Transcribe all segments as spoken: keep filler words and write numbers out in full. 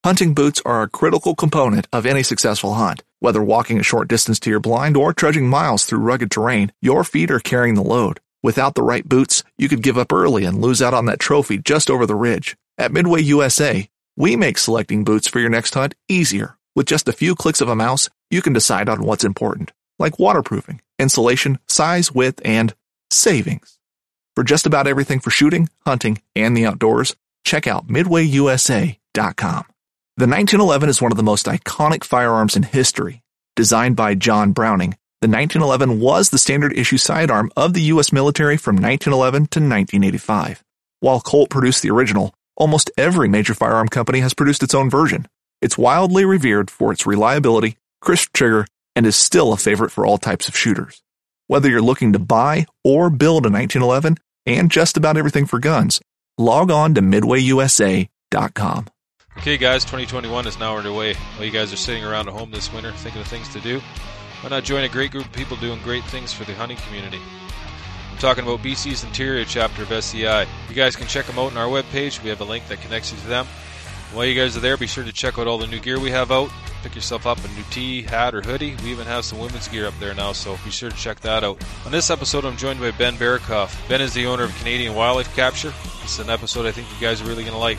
Hunting boots are a critical component of any successful hunt. Whether walking a short distance to your blind or trudging miles through rugged terrain, your feet are carrying the load. Without the right boots, you could give up early and lose out on that trophy just over the ridge. At Midway U S A, we make selecting boots for your next hunt easier. With just a few clicks of a mouse, you can decide on what's important, like waterproofing, insulation, size, width, and savings. For just about everything for shooting, hunting, and the outdoors, check out midway u s a dot com. The nineteen eleven is one of the most iconic firearms in history. Designed by John Browning, the nineteen eleven was the standard issue sidearm of the U S military from nineteen eleven to nineteen eighty-five. While Colt produced the original, almost every major firearm company has produced its own version. It's wildly revered for its reliability, crisp trigger, and is still a favorite for all types of shooters. Whether you're looking to buy or build a nineteen eleven and just about everything for guns, log on to midway u s a dot com. Okay guys, twenty twenty-one is now underway. While you guys are sitting around at home this winter thinking of things to do, why not join a great group of people doing great things for the hunting community? I'm talking about B C's Interior chapter of S C I. You guys can check them out on our webpage. We have a link that connects you to them. While you guys are there, be sure to check out all the new gear we have out. Pick yourself up a new tee, hat, or hoodie. We even have some women's gear up there now, so be sure to check that out. On this episode, I'm joined by Ben Barakoff. Ben is the owner of Canadian Wildlife Capture. This is an episode I think you guys are really going to like.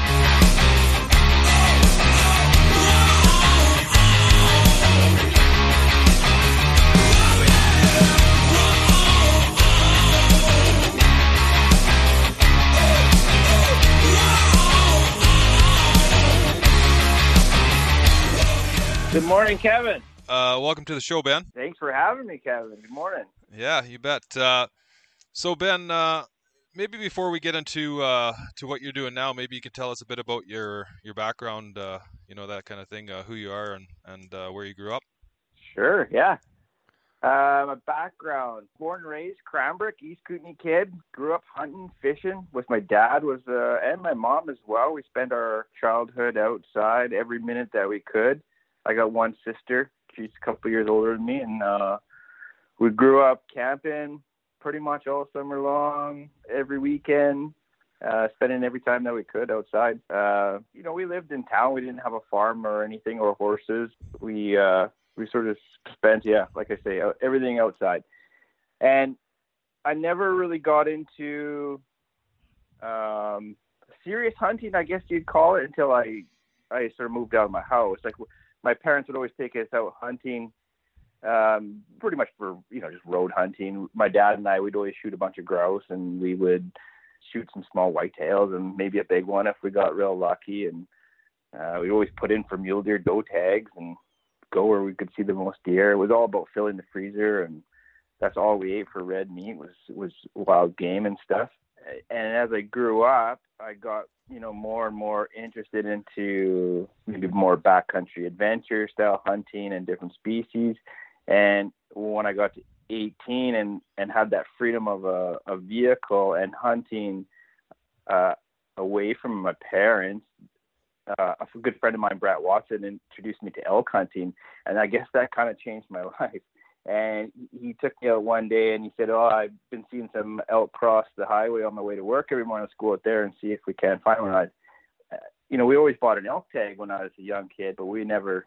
Good morning, Kevin. Uh, welcome to the show, Ben. Thanks for having me, Kevin. Good morning. Yeah, you bet. Uh, so, Ben, uh, maybe before we get into uh, to what you're doing now, maybe you could tell us a bit about your your background, uh, you know, that kind of thing, uh, who you are and, and uh, where you grew up. Sure, yeah. Uh, my background, born and raised Cranbrook, East Kootenay kid. Grew up hunting, fishing with my dad was uh, and my mom as well. We spent our childhood outside every minute that we could. I got one sister. She's a couple of years older than me, and uh, we grew up camping pretty much all summer long, every weekend, uh, spending every time that we could outside. Uh, you know, we lived in town. We didn't have a farm or anything or horses. We uh, we sort of spent, yeah, like I say, everything outside. And I never really got into um, serious hunting, I guess you'd call it, until I I sort of moved out of my house. Like, my parents would always take us out hunting, um, pretty much for, you know, just road hunting. My dad and I would always shoot a bunch of grouse, and we would shoot some small whitetails and maybe a big one if we got real lucky. And uh, we always put in for mule deer doe tags and go where we could see the most deer. It was all about filling the freezer, and that's all we ate for red meat was, was wild game and stuff. And as I grew up, I got, you know, more and more interested into maybe more backcountry adventure style hunting and different species. And when I got to eighteen and, and had that freedom of a, a vehicle and hunting uh, away from my parents, uh, a good friend of mine, Brett Watson, introduced me to elk hunting. And I guess that kind of changed my life. And he took me out one day and he said, oh, I've been seeing some elk cross the highway on my way to work every morning. Let's go out there and see if we can find one. I, you know, we always bought an elk tag when I was a young kid, but we never,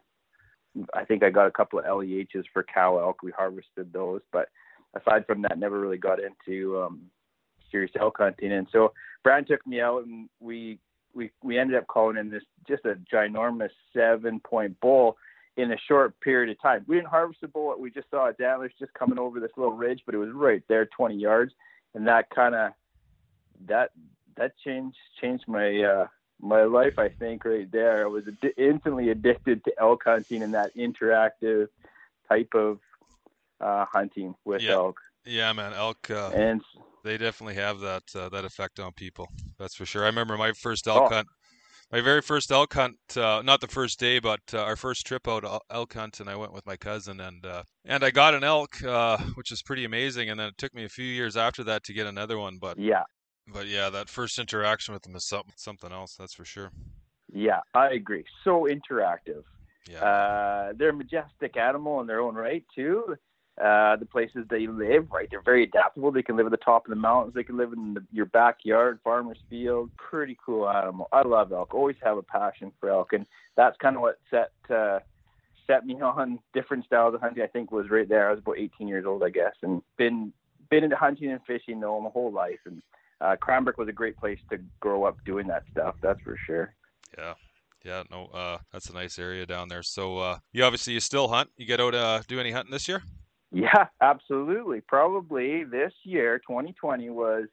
I think I got a couple of L E H's for cow elk. We harvested those. But aside from that, never really got into um, serious elk hunting. And so Brad took me out and we, we, we ended up calling in this, just a ginormous seven point bull in a short period of time. We didn't harvest the bullet. We just saw its antlers just coming over this little ridge, but it was right there, twenty yards. And that kind of, that, that changed, changed my, uh, my life, I think, right there. I was ad- instantly addicted to elk hunting and that interactive type of uh, hunting with yeah. elk. Yeah, man, elk, uh, and they definitely have that, uh, that effect on people. That's for sure. I remember my first elk oh. hunt. My very first elk hunt, uh, not the first day, but uh, our first trip out elk hunt, and I went with my cousin, and uh, and I got an elk, uh, which is pretty amazing. And then it took me a few years after that to get another one. But yeah, but yeah, that first interaction with them is something something else. That's for sure. Yeah, I agree. So interactive. Yeah, uh, they're a majestic animal in their own right too. uh, the places they live, right? They're very adaptable. They can live at the top of the mountains. They can live in the, your backyard, farmer's field. Pretty cool animal. I love elk. Always have a passion for elk. And that's kind of what set uh, set me on different styles of hunting, I think, was right there. I was about eighteen years old, I guess, and been been into hunting and fishing, though, my whole life. And uh, Cranbrook was a great place to grow up doing that stuff, that's for sure. Yeah. Yeah, no, uh, that's a nice area down there. So uh, you obviously you still hunt. You get out uh, do any hunting this year? Yeah, absolutely. Probably this year, twenty twenty, was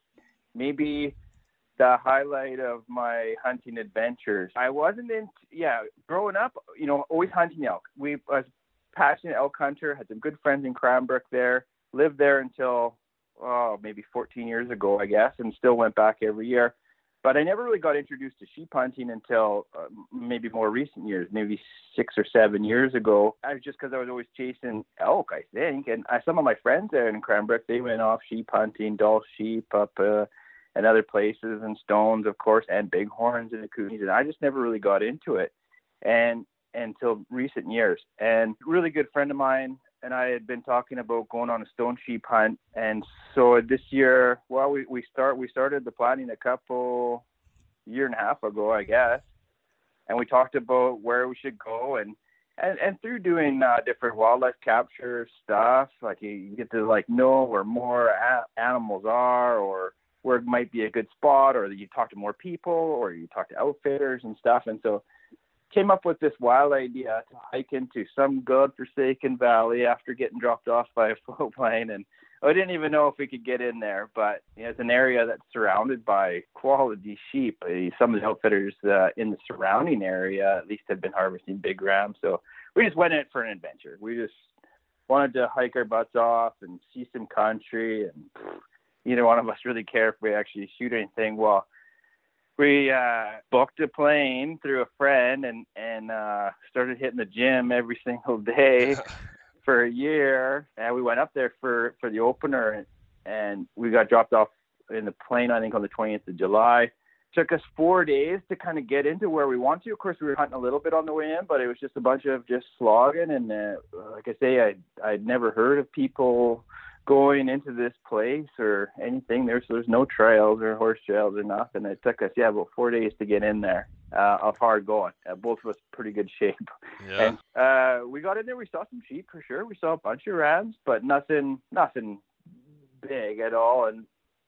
maybe the highlight of my hunting adventures. I wasn't in, yeah, growing up, you know, always hunting elk. We I was a passionate elk hunter, had some good friends in Cranbrook there, lived there until, oh, maybe fourteen years ago, I guess, and still went back every year. But I never really got introduced to sheep hunting until uh, maybe more recent years, maybe six or seven years ago. I was just because I was always chasing elk, I think. And I, some of my friends there in Cranbrook, they went off sheep hunting, Dall sheep up uh, and other places, and stones, of course, and bighorns and the Kootenays. And I just never really got into it and until recent years. And a really good friend of mine and I had been talking about going on a stone sheep hunt. And so this year, well, we, we start, we started the planning a couple year and a half ago, I guess. And we talked about where we should go, and, and, and through doing uh, different wildlife capture stuff, like you get to like know where more a- animals are, or where it might be a good spot, or you talk to more people, or you talk to outfitters and stuff. And so came up with this wild idea to hike into some godforsaken valley after getting dropped off by a float plane. And I didn't even know if we could get in there, but you know, it's an area that's surrounded by quality sheep. Some of the outfitters uh, in the surrounding area at least had been harvesting big rams. So we just went in it for an adventure. We just wanted to hike our butts off and see some country. And neither one of us really care if we actually shoot anything. Well, we uh, booked a plane through a friend and, and uh, started hitting the gym every single day for a year. And we went up there for, for the opener, and, and we got dropped off in the plane, I think, on the twentieth of July. Took us four days to kind of get into where we want to. Of course, we were hunting a little bit on the way in, but it was just a bunch of just slogging. And uh, like I say, I, I'd never heard of people going into this place or anything. There's there's no trails or horse trails or nothing. It took us, yeah, about four days to get in there uh, of hard going. Uh, both of us pretty good shape. Yeah. And uh, we got in there. We saw some sheep for sure. We saw a bunch of rams, but nothing nothing big at all. And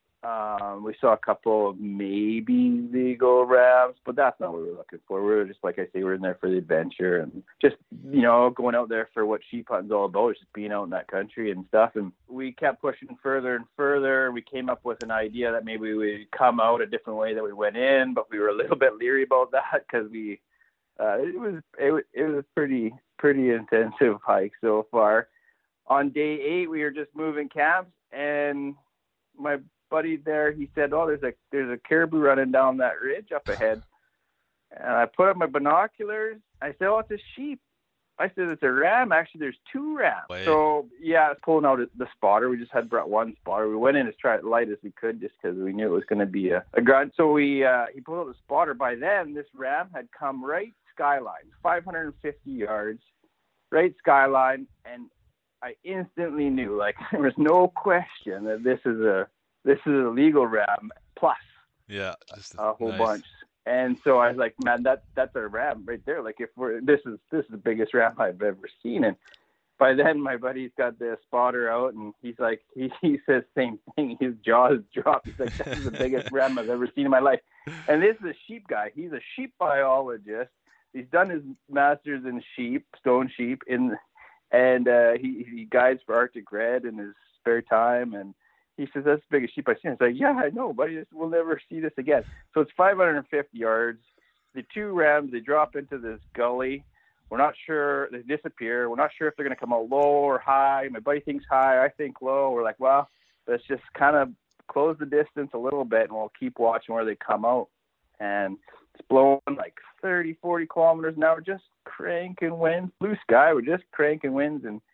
um, we saw a couple of maybe legal rams, but that's not what we were looking for. We were just, like I say, we were in there for the adventure and just, you know, going out there for what sheep hunting's all about, just being out in that country and stuff. And we kept pushing further and further. We came up with an idea that maybe we'd come out a different way than we went in, but we were a little bit leery about that because we, uh, it was, it, it was a pretty, pretty intensive hike so far. On day eight, we were just moving camps, and my buddy there, he said, oh, there's a there's a caribou running down that ridge up ahead. And I put up my binoculars. I said, oh, it's a sheep. I said, it's a ram. Actually, there's two rams. Wait. So yeah, pulling out the spotter. We just had brought one spotter. We went in as try it light as we could, just because we knew it was going to be a, a grunt. So we uh, he pulled out the spotter. By then, this ram had come right skyline, five hundred fifty yards, right skyline, and I instantly knew, like, there was no question that this is a This is a legal ram plus Yeah, just a whole nice. bunch. And so I was like, man, that that's a ram right there. Like, if we're this is this is the biggest ram I've ever seen. And by then my buddy's got the spotter out, and he's like, he, he says same thing. His jaws dropped. He's like, this is the biggest ram I've ever seen in my life. And this is a sheep guy. He's a sheep biologist. He's done his master's in sheep, stone sheep, in and uh, he he guides for Arctic Red in his spare time. And he says, that's the biggest sheep I've seen. I was like, yeah, I know, buddy. This, we'll never see this again. So it's five hundred fifty yards. The two rams, they drop into this gully. We're not sure. They disappear. We're not sure if they're going to come out low or high. My buddy thinks high. I think low. We're like, well, let's just kind of close the distance a little bit, and we'll keep watching where they come out. And it's blowing like thirty, forty kilometers an hour, just cranking winds. Blue sky, we're just cranking winds. And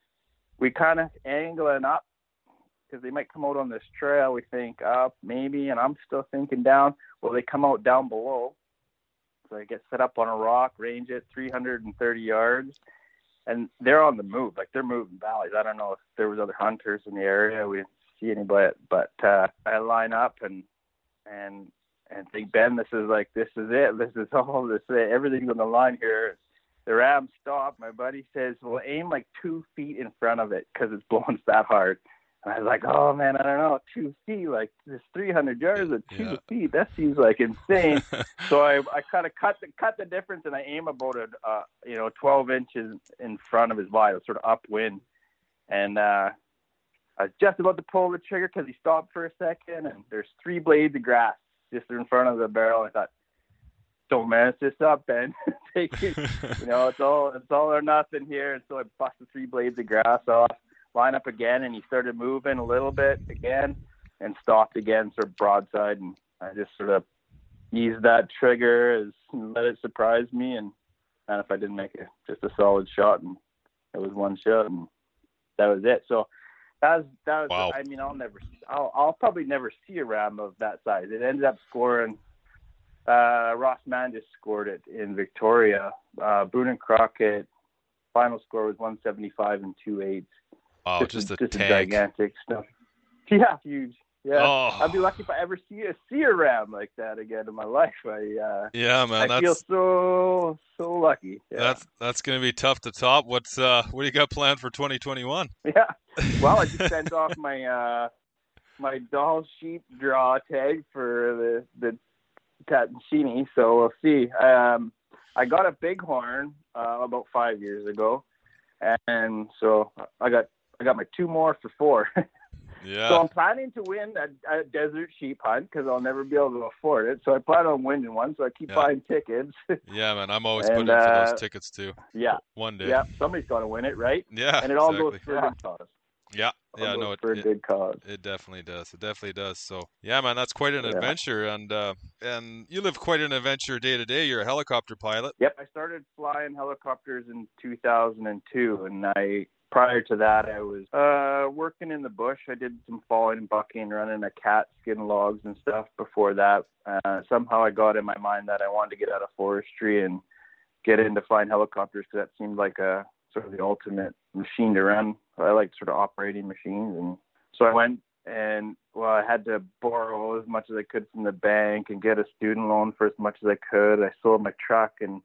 we kind of angling up, because they might come out on this trail. We think up maybe, and I'm still thinking down. Well, they come out down below. So they get set up on a rock, range it three hundred thirty yards. and they're on the move. Like, they're moving valleys. I don't know if there was other hunters in the area. We didn't see anybody, but uh, I line up and and and think, Ben, this is like this is it. This is all this. Everything's on the line here. The ram stopped. My buddy says, "Well, aim like two feet in front of it because it's blowing that hard." And I was like, "Oh man, I don't know, two feet, like this three hundred yards at two Yeah. feet. That seems like insane." So I, I kind of cut the cut the difference, and I aim about a uh, you know twelve inches in front of his body, sort of upwind. And uh, I was just about to pull the trigger because he stopped for a second, and there's three blades of grass just in front of the barrel. I thought, "Don't mess this up, Ben. Take it. You know, it's all it's all or nothing here." And so I busted three blades of grass off, line up again, and he started moving a little bit again and stopped again, sort of broadside. And I just sort of eased that trigger, as let it surprise me. And, and if I didn't make it, just a solid shot, and it was one shot, and that was it. So that was that was. Wow. I mean, I'll never, I'll, I'll probably never see a ram of that size. It ended up scoring. Uh, Ross Mann just scored it in Victoria. Uh, Boone and Crockett final score was one seventy-five and two eighths. Wow, Just, just a, a just a tank. gigantic stuff. Yeah, huge. Yeah, Oh. I'd be lucky if I ever see a see a ram like that again in my life. I uh, Yeah, man, I feel that's so so lucky. Yeah. that's that's gonna be tough to top. What's uh what do you got planned for twenty twenty-one? Yeah. Well, I just sent off my uh, my doll sheep draw tag for the the Tatsini, so we'll see. Um, I got a bighorn uh, about five years ago, and so I got I got my two more for four. Yeah. So I'm planning to win a, a desert sheep hunt because I'll never be able to afford it. So I plan on winning one. So I keep Yeah. buying tickets. Yeah, man, I'm always And, putting in for uh, those tickets too. Yeah, One day. yeah. Somebody's got to win it, right? Yeah, And it all exactly. goes for a good cause. Yeah, All yeah, goes no, it, for a it, good cause. it definitely does. It definitely does. So, yeah, man, that's quite an Yeah. adventure, and uh, and you live quite an adventure day to day. You're a helicopter pilot. Yep, I started flying helicopters in two thousand two, and I prior to that I was uh, working in the bush. I did some falling and bucking, running a cat, skin logs and stuff. Before that, uh, somehow I got in my mind that I wanted to get out of forestry and get into flying helicopters because that seemed like a sort of the ultimate machine to run. I like sort of operating machines, and so I went and well, I had to borrow as much as I could from the bank and get a student loan for as much as I could. I sold my truck and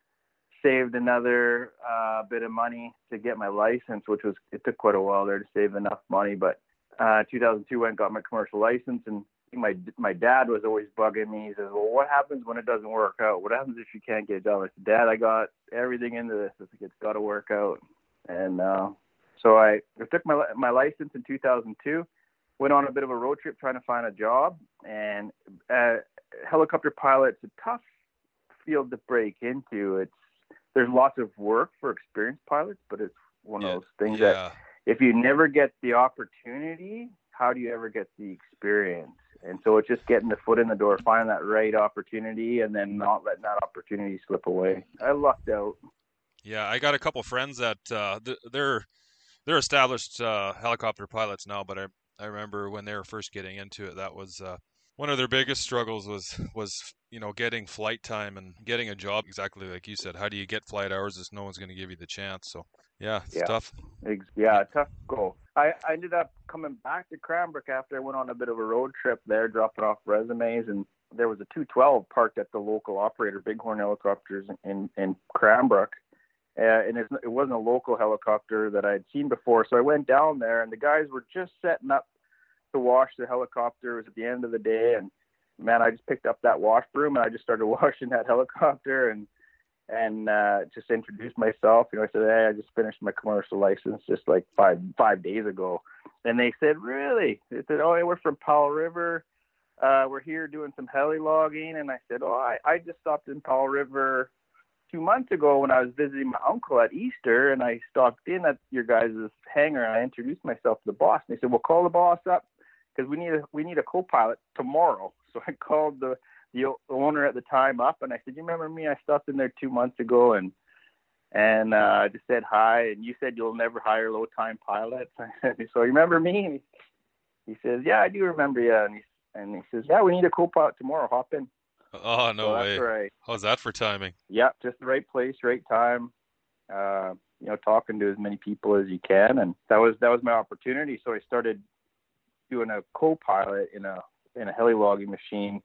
saved another uh, bit of money to get my license, which was it took quite a while there to save enough money. But uh, two thousand two, I went and got my commercial license, and my my dad was always bugging me. He says, "Well, what happens when it doesn't work out? What happens if you can't get a job?" I said, "Dad, I got everything into this. I think it's got to work out." And uh, so I, I took my my license in two thousand two, went on a bit of a road trip trying to find a job. And uh, helicopter pilot's a tough field to break into. It's there's lots of work for experienced pilots, but it's one Yeah, of those things yeah. that if you never get the opportunity, how do you ever get the experience? And so it's just getting the foot in the door, finding that right opportunity, and then not letting that opportunity slip away. I lucked out. Yeah, I got a couple friends that uh, th- they're they're established uh, helicopter pilots now, but I I remember when they were first getting into it, that was uh, one of their biggest struggles was was you know getting flight time and getting a job. Exactly like you said, how do you get flight hours if no one's going to give you the chance? So yeah, it's Yeah. tough. Ex- Yeah, tough goal. I, I ended up coming back to Cranbrook after I went on a bit of a road trip there, dropping off resumes, and there was a two twelve parked at the local operator, Bighorn Helicopters in, in Cranbrook. Uh, and it's, it wasn't a local helicopter that I had seen before. So I went down there, and the guys were just setting up to wash the helicopter. It was at the end of the day, and man, I just picked up that wash broom, and I just started washing that helicopter and and uh, just introduced myself. You know, I said, "Hey, I just finished my commercial license just like five five days ago." And they said, "Really?" They said, "Oh, yeah, we're from Powell River. Uh, we're here doing some heli logging." And I said, "Oh, I, I just stopped in Powell River two months ago when I was visiting my uncle at Easter, and I stopped in at your guys' hangar, and I introduced myself to the boss." And they said, "Well, call the boss up because we need a we need a co-pilot tomorrow." So I called the the owner at the time up, and I said, "You remember me? I stopped in there two months ago, and and uh, I just said hi, and you said you'll never hire low-time pilots." I said, "So you remember me?" And he, he says, "Yeah, I do remember you." And he and he says, "Yeah, we need a co-pilot tomorrow. Hop in." Oh no So way! that's where I, How's that for timing? yeah, just the right place, right time. Uh, you know, talking to as many people as you can. And that was, that was my opportunity. So I started doing a co-pilot in a, in a heli logging machine,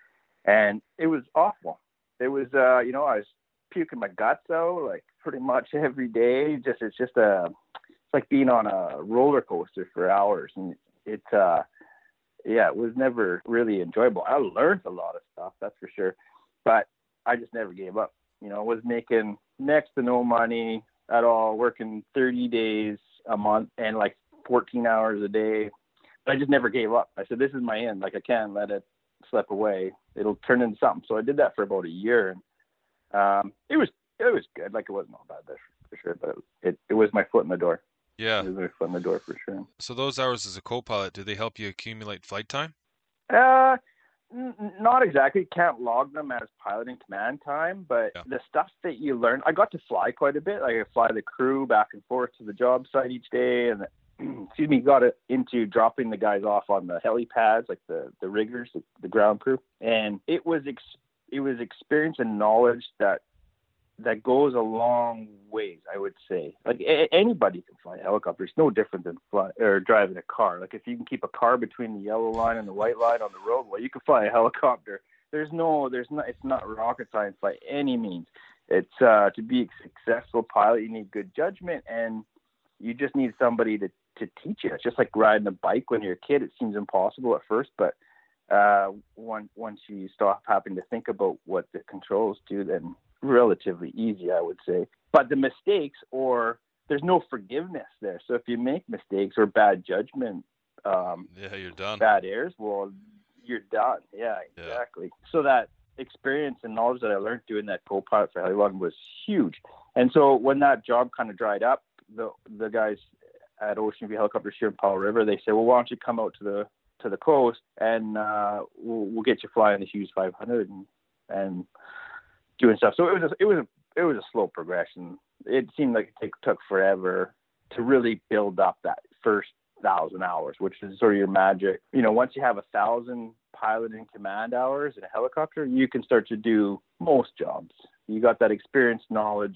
and it was awful. It was, uh, you know, I was puking my guts out like pretty much every day. Just, it's just a, it's like being on a roller coaster for hours. And it, uh, yeah, it was never really enjoyable. I learned a lot of stuff, that's for sure, but I just never gave up. You know, I was making next to no money at all, working thirty days a month and like fourteen hours a day. But I just never gave up. I said, this is my end. Like, I can't let it slip away. It'll turn into something. So I did that for about a year. And um, it was it was good. Like, it wasn't all bad, for sure, but it, it was my foot in the door. Yeah. It was my foot in the door for sure. So those hours as a co-pilot, did they help you accumulate flight time? Uh, n- not exactly. Can't log them as piloting command time, but yeah. The stuff that you learn, I got to fly quite a bit. Like, I fly the crew back and forth to the job site each day, and excuse me, got it into dropping the guys off on the helipads, like the the riggers, the, the ground crew, and it was ex- it was experience and knowledge that that goes a long ways, I would say. Like, a- anybody can fly a helicopter. It's no different than fly, or driving a car. Like, if you can keep a car between the yellow line and the white line on the road, well, you can fly a helicopter. There's no, there's not, it's not rocket science by any means. It's, uh, to be a successful pilot, you need good judgment, and you just need somebody to, to teach you. It's just like riding a bike when you're a kid. It seems impossible at first, but uh, once, once you stop having to think about what the controls do, then relatively easy, I would say. But the mistakes, or there's no forgiveness there. So if you make mistakes or bad judgment, um, yeah, you're done. Bad airs, well, you're done. Yeah, exactly. Yeah. So that experience and knowledge that I learned doing that co-pilot for heli logging was huge. And so when that job kind of dried up, the the guys at Ocean View Helicopters here in Powell River, they said, well, why don't you come out to the to the coast and uh, we'll, we'll get you flying the Hughes five hundred and and doing stuff. So it was a, it was a, it was a slow progression. It seemed like it took forever to really build up that first thousand hours, which is sort of your magic. You know, once you have a thousand pilot and command hours in a helicopter, you can start to do most jobs. You got that experience, knowledge,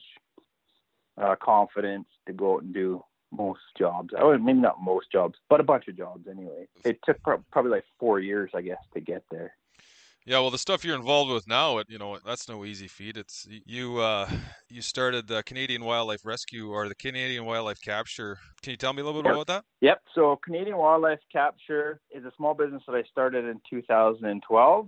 uh, confidence to go out and do most jobs. Oh, maybe not most jobs, but a bunch of jobs anyway. It took pro- probably like four years, I guess, to get there. Yeah, well, the stuff you're involved with now, it, you know, that's no easy feat. It's you. Uh, you started the Canadian Wildlife Rescue or the Canadian Wildlife Capture. Can you tell me a little bit yep. about that? Yep. So Canadian Wildlife Capture is a small business that I started in two thousand twelve,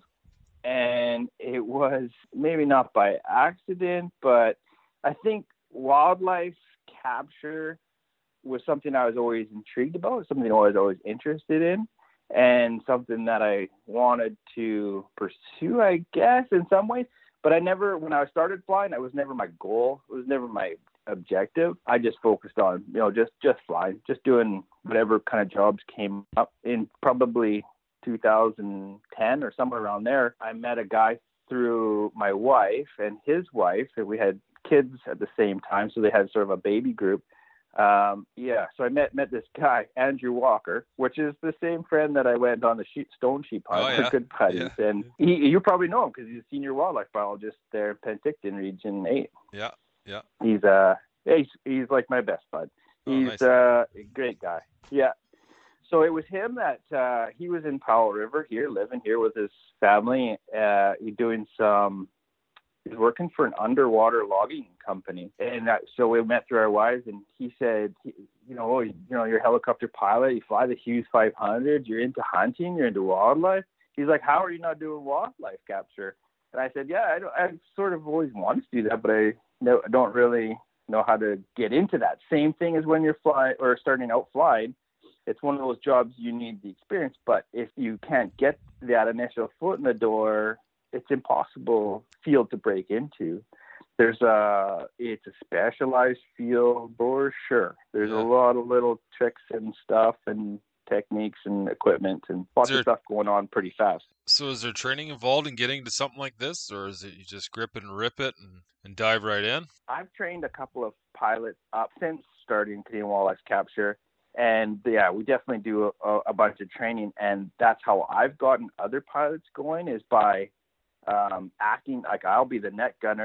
and it was maybe not by accident, but I think wildlife capture was something I was always intrigued about, something I was always interested in, and something that I wanted to pursue, I guess, in some ways. But I never, when I started flying, it was never my goal. It was never my objective. I just focused on, you know, just, just flying, just doing whatever kind of jobs came up. In probably two thousand ten or somewhere around there, I met a guy through my wife and his wife, and we had kids at the same time, so they had sort of a baby group. Um, yeah, so I met met this guy, Andrew Walker, which is the same friend that I went on the sheep, Stone Sheep hunt. Oh, yeah. We're good buddies. Yeah. And he, you probably know him because he's a senior wildlife biologist there in Penticton Region eight. Yeah, yeah. He's, uh, he's, he's like my best bud. He's oh, nice. uh, a great guy. Yeah. So it was him that uh, he was in Powell River here, living here with his family, uh, doing some... He's working for an underwater logging company, and that, so we met through our wives. And he said, you know, oh, you know, you're a helicopter pilot, you fly the Hughes five hundred, you're into hunting, you're into wildlife. He's like, how are you not doing wildlife capture? And I said, yeah, I, don't, I sort of always wanted to do that, but I no, don't really know how to get into that. Same thing as when you're flying or starting out flying. It's one of those jobs you need the experience, but if you can't get that initial foot in the door, it's impossible field to break into. There's a, it's a specialized field for sure. There's yeah. a lot of little tricks and stuff and techniques and equipment and lots there, of stuff going on pretty fast. So is there training involved in getting to something like this, or is it you just grip it and rip it and, and dive right in? I've trained a couple of pilots up since starting Canadian Wildlife Capture. And yeah, we definitely do a, a bunch of training. And that's how I've gotten other pilots going, is by Um, acting like I'll be the net gunner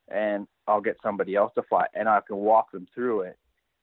and I'll get somebody else to fly, and I can walk them through it.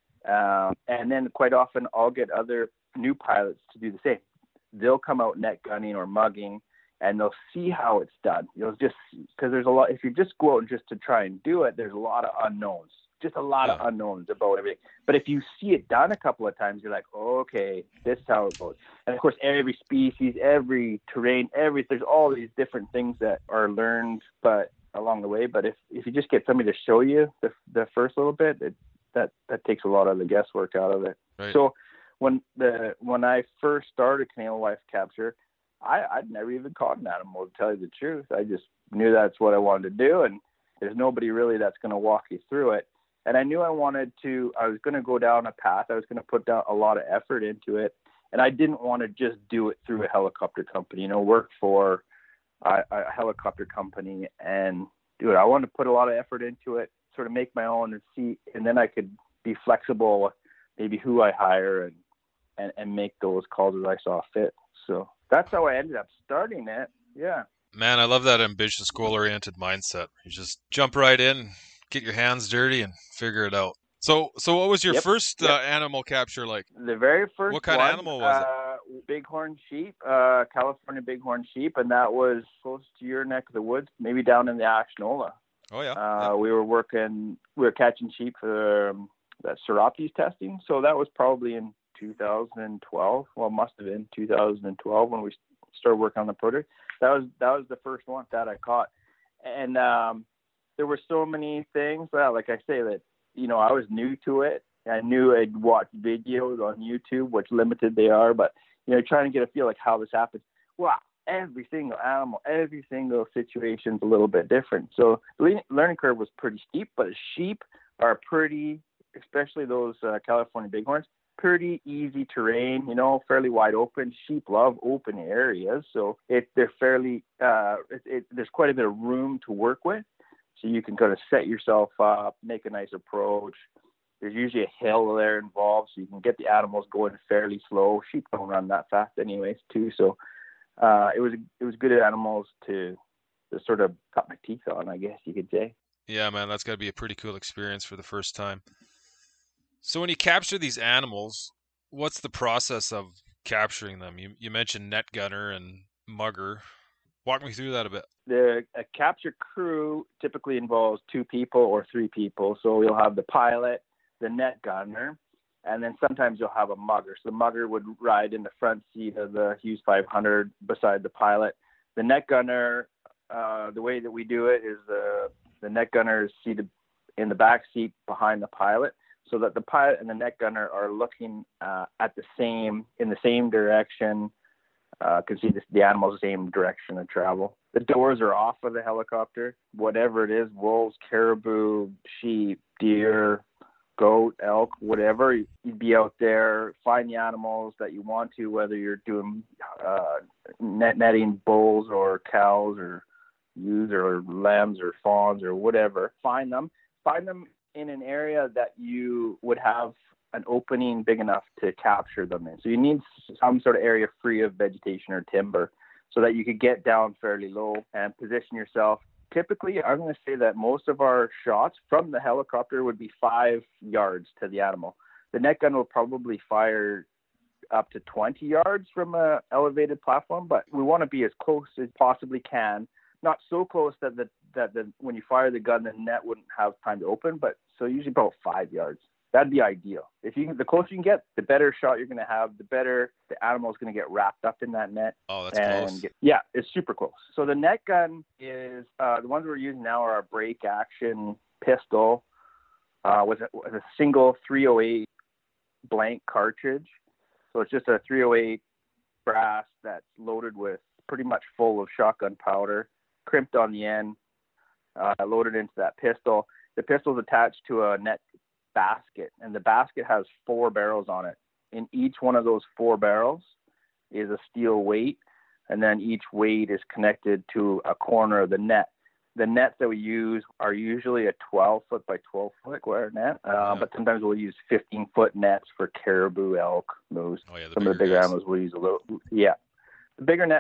Um, and then quite often I'll get other new pilots to do the same. They'll come out net gunning or mugging, and they'll see how it's done. You'll just, because there's a lot, if you just go out just to try and do it, there's a lot of unknowns, just a lot yeah. of unknowns about everything. But if you see it done a couple of times, you're like, oh, okay, this is how it goes. And of course, every species, every terrain, every, there's all these different things that are learned, but along the way. But if, if you just get somebody to show you the, the first little bit, it, that, that takes a lot of the guesswork out of it. Right. So when the, when I first started Canadian Wildlife Capture, I, I'd never even caught an animal, to tell you the truth. I just knew that's what I wanted to do, and there's nobody really that's going to walk you through it. And I knew I wanted to, I was going to go down a path. I was going to put down a lot of effort into it, and I didn't want to just do it through a helicopter company, you know, work for a, a helicopter company and do it. I wanted to put a lot of effort into it, sort of make my own and see, and then I could be flexible, maybe who I hire and, and, and make those calls as I saw fit. So that's how I ended up starting it. Yeah. Man, I love that ambitious, goal-oriented mindset. You just jump right in, get your hands dirty, and figure it out. So, so what was your Yep. first Yep. Uh, animal capture like? The very first What kind one, of animal was uh, it? Bighorn sheep, uh, California bighorn sheep, and that was close to your neck of the woods, maybe down in the Ashnola. Oh yeah. Uh, yeah. We were working, we were catching sheep for um, that Seroptes testing. So that was probably in two thousand twelve. Well, it must have been two thousand twelve when we started working on the project. That was that was the first one that I caught, and um, there were so many things. Well, like I say, that you know I was new to it. I knew I'd watch videos on YouTube, which limited they are, but you know, trying to get a feel like how this happens. Wow, every single animal, every single situation's a little bit different. So the learning curve was pretty steep, but sheep are pretty, especially those uh, California bighorns, pretty easy terrain, you know, fairly wide open. Sheep love open areas, so it they're fairly uh, it, it, there's quite a bit of room to work with, so you can kind of set yourself up, make a nice approach. There's usually a hill there involved, so you can get the animals going fairly slow. Sheep don't run that fast, anyways, too. So uh, it was it was good animals to to sort of cut my teeth on, I guess you could say. Yeah, man, that's got to be a pretty cool experience for the first time. So when you capture these animals, what's the process of capturing them? You you mentioned net gunner and mugger. Walk me through that a bit. The a capture crew typically involves two people or three people. So you'll have the pilot, the net gunner, and then sometimes you'll have a mugger. So the mugger would ride in the front seat of the Hughes five hundred beside the pilot. The net gunner, uh, the way that we do it is the the net gunner is seated in the back seat behind the pilot, so that the pilot and the net gunner are looking uh, at the same in the same direction. Uh, can see the, the animal's same direction of travel. The doors are off of the helicopter. Whatever it is, wolves, caribou, sheep, deer, goat, elk, whatever, you'd be out there, find the animals that you want to, whether you're doing uh, net netting bulls or cows or ewes or lambs or fawns or whatever. Find them. Find them in an area that you would have an opening big enough to capture them in. So you need some sort of area free of vegetation or timber so that you could get down fairly low and position yourself. Typically, I'm going to say that most of our shots from the helicopter would be five yards to the animal. The net gun will probably fire up to twenty yards from a elevated platform, but we want to be as close as possibly can. Not so close that the, that the, when you fire the gun, the net wouldn't have time to open, but so usually about five yards. That'd be ideal. If you, the closer you can get, the better shot you're going to have, the better the animal is going to get wrapped up in that net. Oh, that's and close. Get, yeah, it's super close. So the net gun is, uh, the ones we're using now are a break action pistol uh, with, a, with a single three oh eight blank cartridge. So it's just a three oh eight brass that's loaded with pretty much full of shotgun powder, crimped on the end, uh, loaded into that pistol. The pistol is attached to a net basket, and the basket has four barrels on it. In each one of those four barrels is a steel weight, and then each weight is connected to a corner of the net. The nets that we use are usually a twelve foot by twelve foot wire net, uh, yeah. but sometimes we'll use fifteen foot nets for caribou, elk, moose. Oh, yeah, the Some of the bigger bigger guys. animals will use a little. Yeah, the bigger nets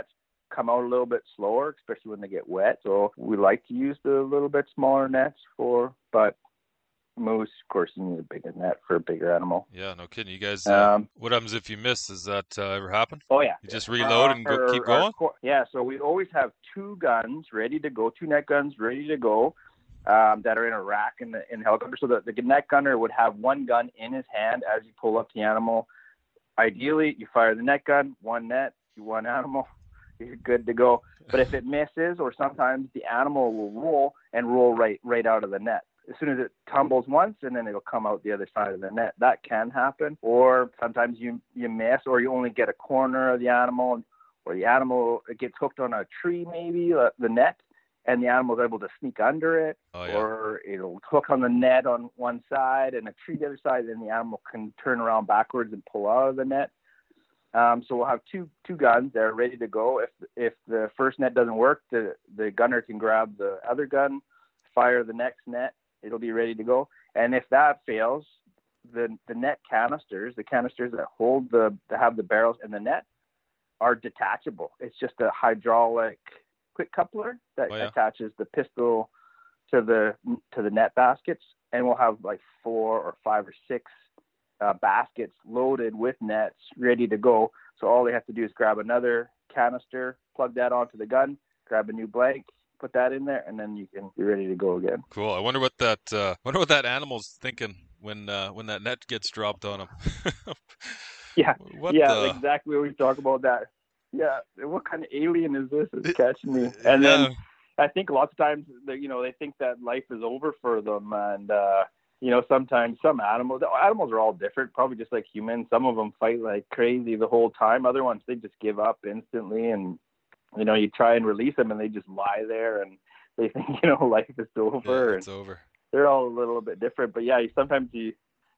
come out a little bit slower, especially when they get wet. So we like to use the little bit smaller nets for, but moose, of course, you need a bigger net for a bigger animal. Yeah, no kidding. You guys, uh, Um, what happens if you miss? Does that uh, ever happen? Oh, yeah. You just reload and go Our- keep our going? cor- yeah, so we always have two guns ready to go, two net guns ready to go um, that are in a rack in the, in the helicopter. So the, the net gunner would have one gun in his hand as you pull up the animal. Ideally, you fire the net gun, one net, one animal, you're good to go. But if it misses, or sometimes the animal will roll and roll right right out of the net. As soon as it tumbles once, and then it'll come out the other side of the net. That can happen. Or sometimes you you miss, or you only get a corner of the animal, or the animal it gets hooked on a tree, maybe uh, the net, and the animal's able to sneak under it. Oh, yeah. Or it'll hook on the net on one side and a tree the other side, and the animal can turn around backwards and pull out of the net. Um, so we'll have two two guns that are ready to go. If if the first net doesn't work, the the gunner can grab the other gun, fire the next net. It'll be ready to go. And if that fails, the the net canisters, the canisters that hold the that have the barrels and the net, are detachable. It's just a hydraulic quick coupler that Oh, yeah. attaches the pistol to the to the net baskets, and we'll have like four or five or six uh, baskets loaded with nets ready to go. So all they have to do is grab another canister, plug that onto the gun, grab a new blank, put that in there, and then you can be ready to go again. Cool. I wonder what that uh, wonder what that animal's thinking when uh, when that net gets dropped on him. Yeah, What yeah, the? exactly. We talk about that. Yeah, what kind of alien is this? It's catching me. And yeah. then I think lots of times, they, you know, they think that life is over for them, and uh, you know, sometimes some animals, animals are all different, probably just like humans. Some of them fight like crazy the whole time. Other ones, they just give up instantly, and you know, you try and release them, and they just lie there, and they think, you know, life is over. Yeah, it's and over. They're all a little bit different, but yeah, you, sometimes you.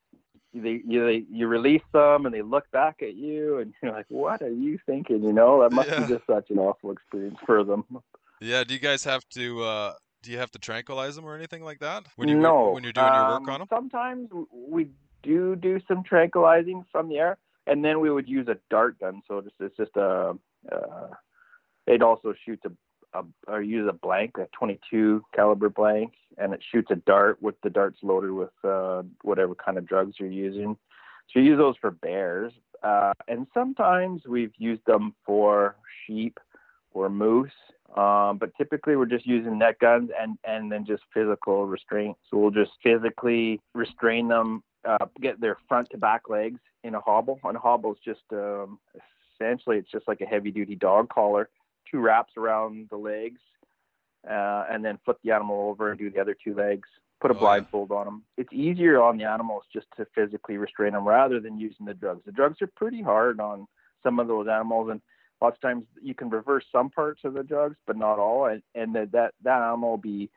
They, you they, you release them and they look back at you and you're like, what are you thinking? You know, that must Yeah. be just such an awful experience for them. Yeah. Do you guys have to? Uh, do you have to tranquilize them or anything like that when you no, when you're doing your work um, on them? Sometimes we do do some tranquilizing from the air, and then we would use a dart gun. So just it's just a. Uh, it also shoots a, a or use a blank, a twenty-two caliber blank, and it shoots a dart with the darts loaded with uh, whatever kind of drugs you're using. So you use those for bears, uh, and sometimes we've used them for sheep or moose. Um, but typically we're just using net guns and, and then just physical restraint. So we'll just physically restrain them, uh, get their front to back legs in a hobble. And a hobble is just, um, essentially it's just like a heavy duty dog collar, two wraps around the legs, uh, and then flip the animal over and do the other two legs, put a Oh, blindfold on them. It's easier on the animals just to physically restrain them rather than using the drugs. The drugs are pretty hard on some of those animals, and lots of times you can reverse some parts of the drugs, but not all. And, and that, that, that animal will be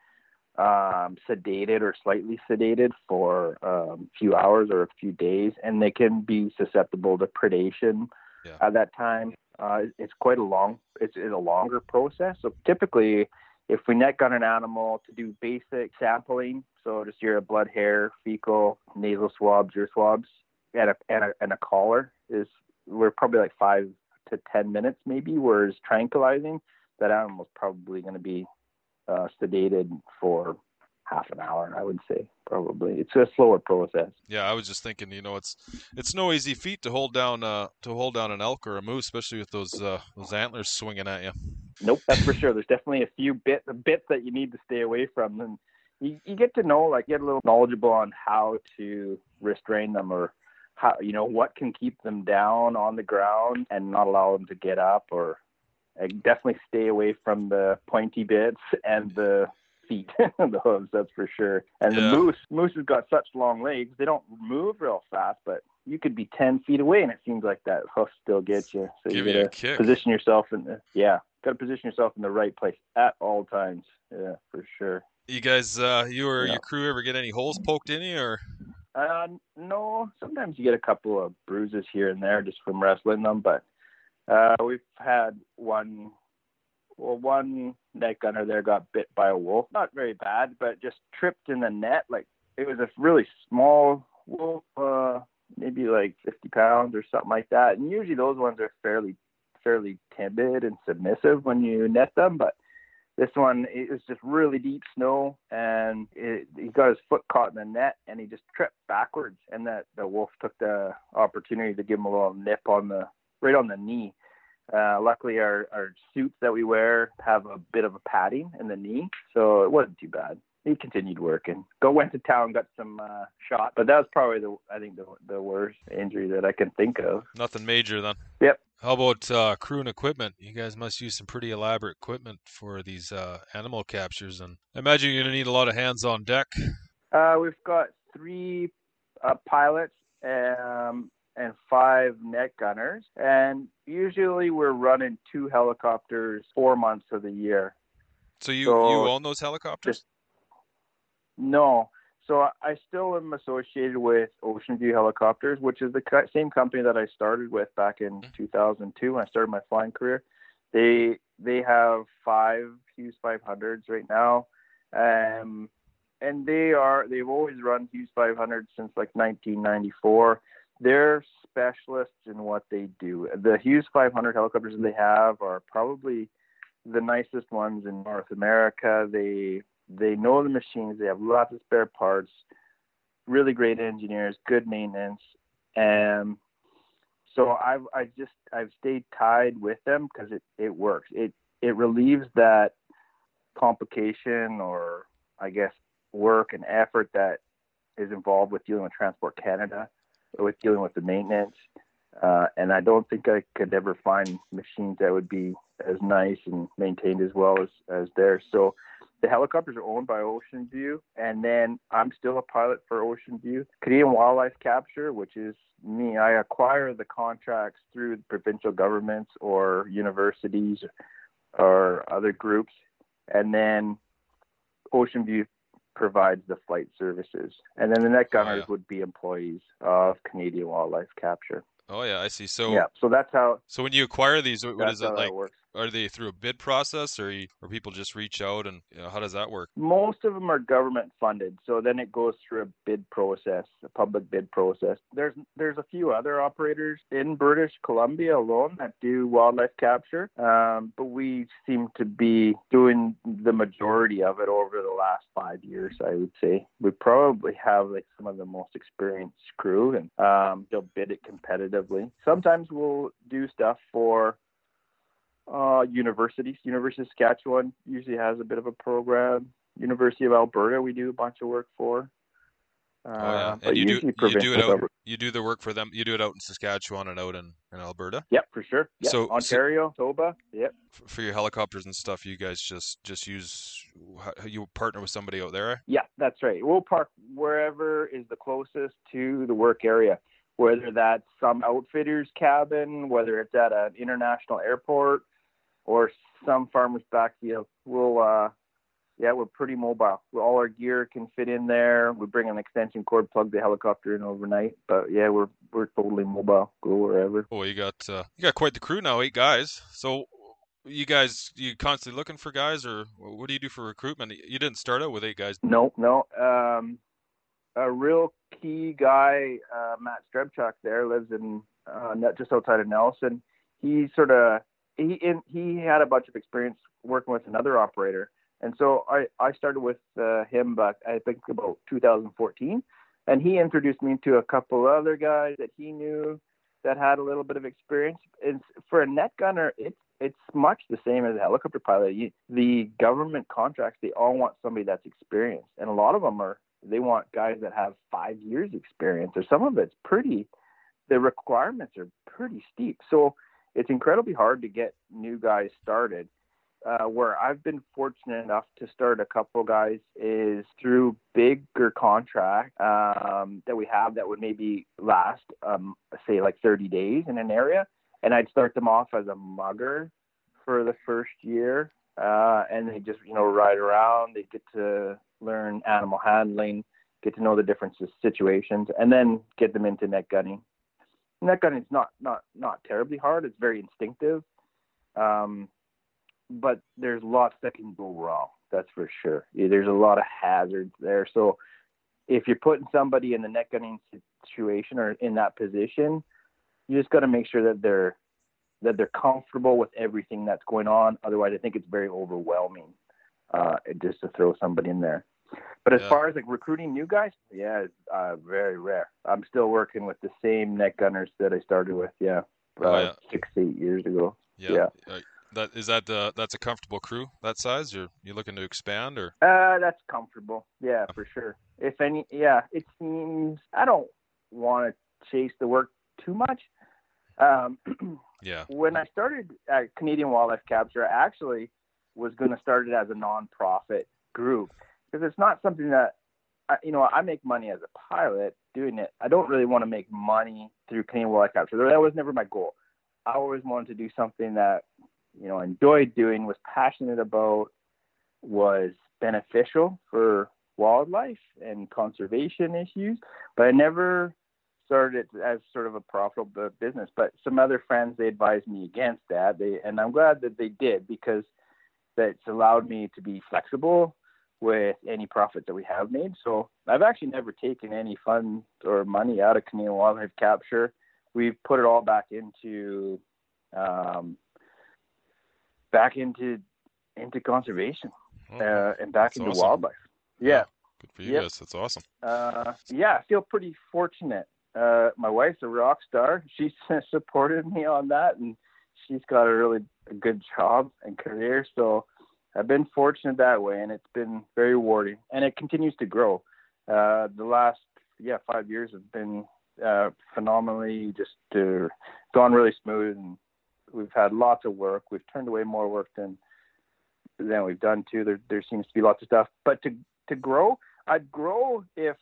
um, sedated or slightly sedated for um, a few hours or a few days, and they can be susceptible to predation Yeah. at that time. Uh, it's quite a long, it's, it's a longer process. So typically, if we net gun an animal to do basic sampling, so just your blood, hair, fecal, nasal swabs, ear swabs, and a, and a, and a collar, is we're probably like five to ten minutes maybe, whereas tranquilizing, that animal is probably going to be uh, sedated for half an hour, I would say, probably. It's a slower process. Yeah, I was just thinking, you know, it's it's no easy feat to hold down uh to hold down an elk or a moose, especially with those uh, those antlers swinging at you. Nope, that's for sure. There's definitely a few bit, bits that you need to stay away from. And you, you get to know, like, get a little knowledgeable on how to restrain them, or how, you know, what can keep them down on the ground and not allow them to get up, or uh, definitely stay away from the pointy bits and the feet, the hooves, that's for sure. And Yeah. the moose, moose has got such long legs, they don't move real fast, but you could be ten feet away and it seems like that hoof still gets you. So Give you you a gotta kick. position yourself in the, yeah, gotta position yourself in the right place at all times. Yeah, for sure. You guys, uh, you or Yeah. your crew ever get any holes poked in you, or? Uh, no, sometimes you get a couple of bruises here and there just from wrestling them, but uh, we've had one, well, one net gunner there got bit by a wolf. Not very bad, but just tripped in the net. Like, it was a really small wolf, uh, maybe like fifty pounds or something like that. And usually those ones are fairly fairly timid and submissive when you net them, but this one, it was just really deep snow, and it, he got his foot caught in the net, and he just tripped backwards, and that the wolf took the opportunity to give him a little nip on the right on the knee. Uh, luckily, our, our suits that we wear have a bit of a padding in the knee, so it wasn't too bad. He continued working. Go went to town, got some uh, shot, but that was probably the I think the the worst injury that I can think of. Nothing major then. Yep. How about uh, crew and equipment? You guys must use some pretty elaborate equipment for these uh, animal captures, and I imagine you're going to need a lot of hands on deck. Uh, we've got three uh, pilots um, and five net gunners, and usually we're running two helicopters four months of the year. So you, so you own those helicopters? Just, no. So I still am associated with Ocean View Helicopters, which is the same company that I started with back in two thousand two when I started my flying career. They they have five Hughes five hundreds right now, um, and they are they've always run Hughes five hundreds since like nineteen ninety-four. They're specialists in what they do. The Hughes five hundred helicopters they have are probably the nicest ones in North America. They They know the machines. They have lots of spare parts, really great engineers, good maintenance. And so I've, I just, I've stayed tied with them because it, it works. It, it relieves that complication or I guess work and effort that is involved with dealing with Transport Canada, with dealing with the maintenance. Uh, and I don't think I could ever find machines that would be as nice and maintained as well as, as theirs. So the helicopters are owned by Ocean View, and then I'm still a pilot for Ocean View. Canadian Wildlife Capture, which is me, I acquire the contracts through the provincial governments or universities or other groups, and then Ocean View provides the flight services. And then the net gunners oh, yeah. would be employees of Canadian Wildlife Capture. Oh yeah, I see. So yeah, so that's how. So when you acquire these, what is it like? Works. Are they through a bid process, or you, or people just reach out, and you know, how does that work? Most of them are government funded, so then it goes through a bid process, a public bid process. There's there's a few other operators in British Columbia alone that do wildlife capture, um, but we seem to be doing the majority of it over the last five years. I would say we probably have like some of the most experienced crew, and um, they'll bid it competitively. Sometimes we'll do stuff for Uh, universities. University of Saskatchewan usually has a bit of a program. University of Alberta, we do a bunch of work for. Uh, oh yeah, but and you do you do it out. Alberta. You do the work for them. You do it out in Saskatchewan and out in, in Alberta. Yep, for sure. Yep. So Ontario, so, Toba. Yep. For your helicopters and stuff, you guys just just use you partner with somebody out there. Yeah, that's right. We'll park wherever is the closest to the work area. Whether that's some outfitter's cabin, whether it's at an international airport, or some farmer's backfield. We'll, uh, yeah, we're pretty mobile. All our gear can fit in there. We bring an extension cord, plug the helicopter in overnight. But yeah, we're we're totally mobile. Go wherever. Oh, you got uh, you got quite the crew now, eight guys. So you guys, you constantly looking for guys, or what do you do for recruitment? You didn't start out with eight guys. No, no. Um, a real key guy, uh, Matt Strebchuk, there lives in uh, just outside of Nelson. He sort of He in, he had a bunch of experience working with another operator, and so I, I started with uh, him back I think about two thousand fourteen, and he introduced me to a couple other guys that he knew that had a little bit of experience. And for a net gunner, it's it's much the same as a helicopter pilot. You, the government contracts, they all want somebody that's experienced, and a lot of them are they want guys that have five years experience, or some of it's pretty. The requirements are pretty steep, so it's incredibly hard to get new guys started. Uh, where I've been fortunate enough to start a couple guys is through bigger contract um, that we have that would maybe last, um, say, like thirty days in an area. And I'd start them off as a mugger for the first year. Uh, and they just, you know, ride around. They get to learn animal handling, get to know the different situations, and then get them into net gunning. Net gunning is not, not, not terribly hard. It's very instinctive. Um, but there's lots that can go wrong. That's for sure. Yeah, there's a lot of hazards there. So if you're putting somebody in the net gunning situation or in that position, you just got to make sure that they're, that they're comfortable with everything that's going on. Otherwise, I think it's very overwhelming uh, just to throw somebody in there. But as Yeah. far as like recruiting new guys, yeah, it's uh, very rare. I'm still working with the same net gunners that I started with, yeah, uh, Oh, yeah. six, eight years ago. Yeah. Yeah. Uh, That is that uh, that's a comfortable crew that size? Or you looking to expand or? Uh, that's comfortable. Yeah, for sure. If any, yeah, it seems I don't want to chase the work too much. Um, Yeah. when I started at Canadian Wildlife Capture, I actually was going to start it as a nonprofit group because it's not something that, I, you know, I make money as a pilot doing it. I don't really want to make money through Canadian Wildlife Capture. That was never my goal. I always wanted to do something that, you know, I enjoyed doing, was passionate about, was beneficial for wildlife and conservation issues, but I never started it as sort of a profitable business. But some other friends, they advised me against that. They, and I'm glad that they did, because that's allowed me to be flexible with any profit that we have made. So I've actually never taken any funds or money out of Canadian Wildlife Capture. We've put it all back into, um, back into, into conservation Oh, uh, and back that's into awesome. wildlife. Yeah. Good for you Yep. guys. That's awesome. Uh, yeah, I feel pretty fortunate. Uh, my wife's a rock star. She's supported me on that, and she's got a really a good job and career. So I've been fortunate that way, and it's been very rewarding, and it continues to grow. Uh, the last, yeah, five years have been uh, phenomenally just uh, gone really smooth, and we've had lots of work. We've turned away more work than than we've done too. There there seems to be lots of stuff, but to to grow, I'd grow if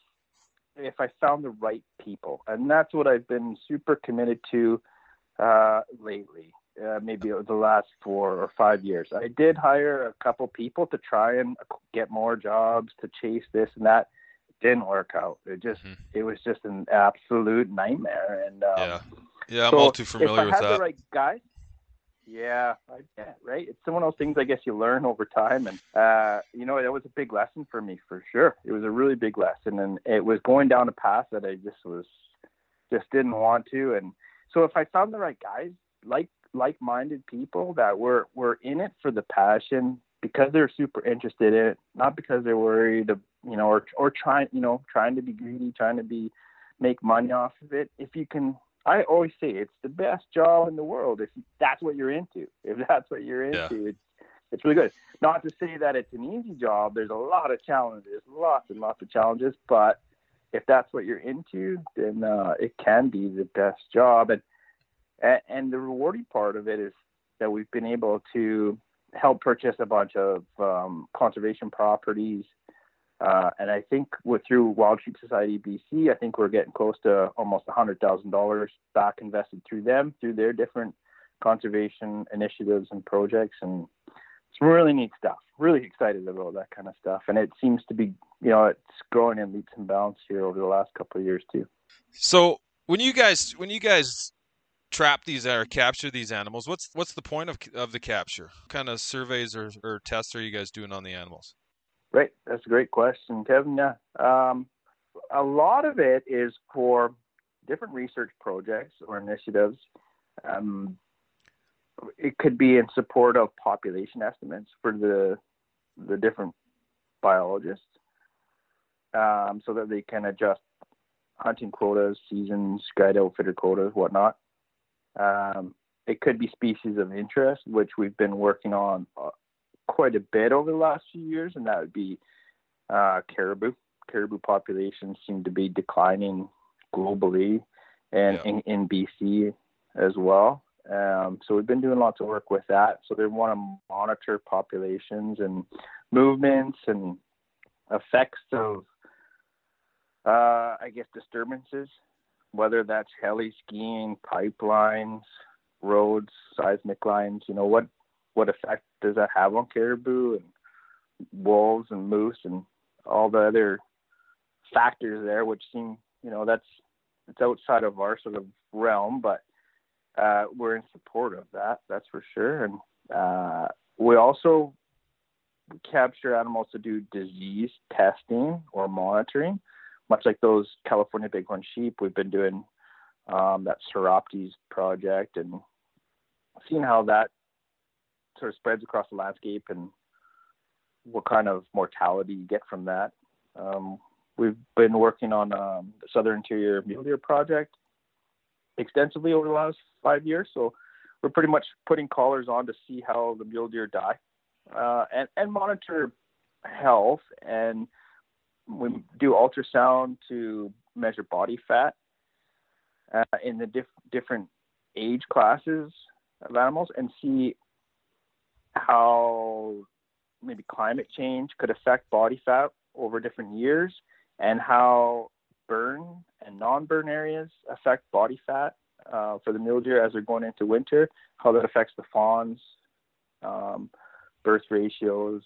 if I found the right people, and that's what I've been super committed to uh, lately. Uh, maybe the last four or five years. I did hire a couple people to try and get more jobs, to chase this and that. It didn't work out. It just Mhm. it was just an absolute nightmare. And um, Yeah. Yeah, I'm so all too if familiar I with had that. the right guys, yeah, I, yeah, right. It's one of those things I guess you learn over time, and uh, you know, it was a big lesson for me for sure. It was a really big lesson, and it was going down a path that I just was just didn't want to. And so if I found the right guys, like like-minded people that were were in it for the passion, because they're super interested in it, not because they're worried, you know, or or trying, you know, trying to be greedy, trying to be make money off of it. If you can. I always say it's the best job in the world if that's what you're into. If that's what you're into, Yeah. it's it's really good. Not to say that it's an easy job. There's a lot of challenges, lots and lots of challenges. But if that's what you're into, then uh, it can be the best job. And and the rewarding part of it is that we've been able to help purchase a bunch of um, conservation properties. Uh, and I think with through Wild Sheep Society B C, I think we're getting close to almost one hundred thousand dollars back invested through them, through their different conservation initiatives and projects. And it's really neat stuff. Really excited about that kind of stuff. And it seems to be, you know, it's growing in leaps and bounds here over the last couple of years too. So when you guys when you guys trap these or capture these animals, what's what's the point of of the capture? What kind of surveys or, or tests are you guys doing on the animals? Right. That's a great question, Kevin. Yeah. Um, a lot of it is for different research projects or initiatives. Um, it could be in support of population estimates for the the different biologists, um, so that they can adjust hunting quotas, seasons, guide outfitter quotas, whatnot. Um, it could be species of interest, which we've been working on uh, quite a bit over the last few years, and that would be uh, caribou. Caribou populations seem to be declining globally and Yeah. in, in B C as well. Um, so we've been doing lots of work with that. So they want to monitor populations and movements and effects of, uh, I guess, disturbances, whether that's heli skiing, pipelines, roads, seismic lines. You know, what what effect does that have on caribou and wolves and moose and all the other factors there, which seem, you know, that's it's outside of our sort of realm, but uh, we're in support of that, that's for sure. And uh, we also capture animals to do disease testing or monitoring, much like those California bighorn sheep. We've been doing um, that Seroptes project and seeing how that sort of spreads across the landscape and what kind of mortality you get from that. Um, we've been working on um, the Southern Interior Mule Deer Project extensively over the last five years. So we're pretty much putting collars on to see how the mule deer die uh, and, and monitor health. And we do ultrasound to measure body fat uh, in the diff- different age classes of animals and see how maybe climate change could affect body fat over different years and how burn and non-burn areas affect body fat uh, for the mule deer as they're going into winter, how that affects the fawns, um, birth ratios.